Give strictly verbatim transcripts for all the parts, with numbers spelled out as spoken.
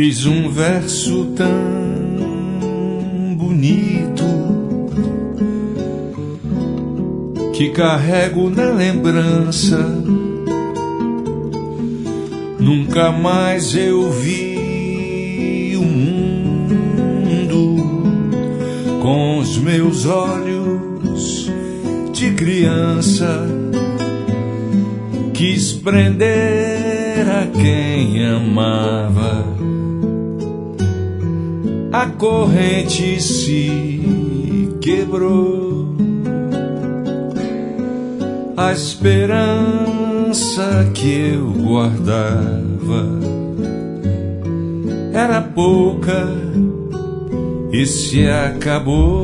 Fiz um verso tão bonito que carrego na lembrança. Nunca mais eu vi o mundo com os meus olhos de criança. Quis prender a quem amava, a corrente se quebrou, a esperança que eu guardava era pouca e se acabou.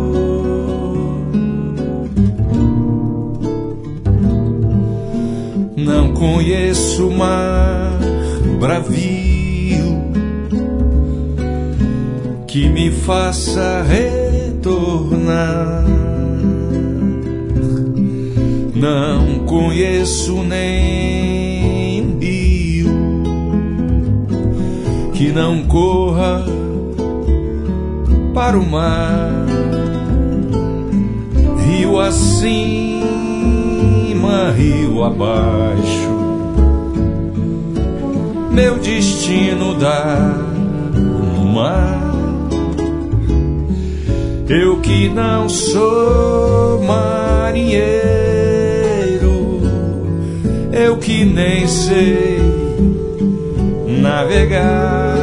Não conheço o mar bravio que me faça retornar. Não conheço nem rio que não corra para o mar. Rio acima, rio abaixo, meu destino dá no mar. Eu que não sou marinheiro, eu que nem sei navegar.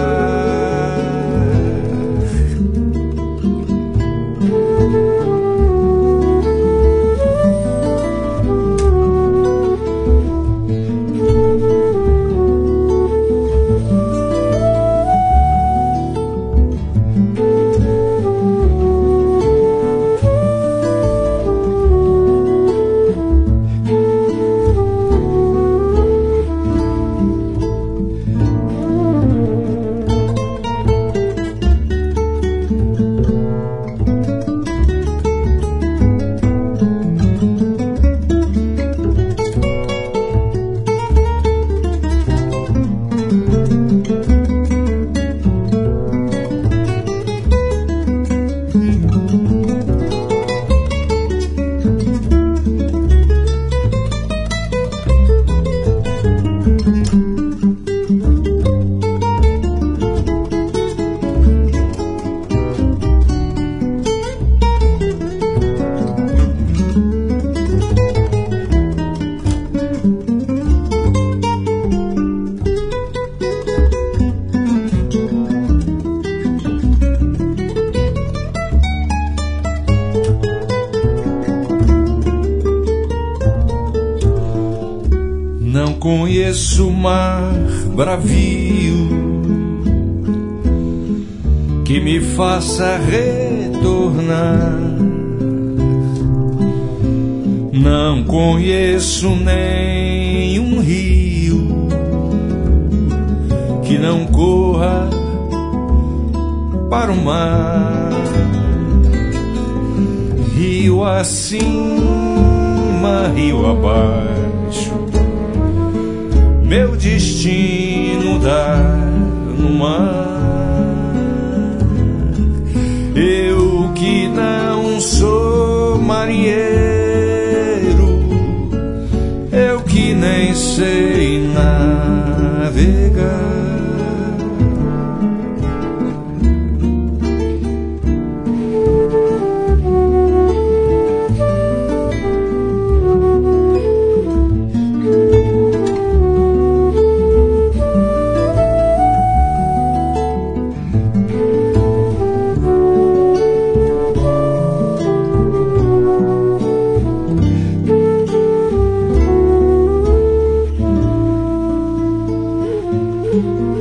Conheço o mar bravio que me faça retornar. Não conheço nem um rio que não corra para o mar. Rio acima, rio abaixo, meu destino dá no mar. Eu que não sou marinheiro, eu que nem sei navegar. Thank you.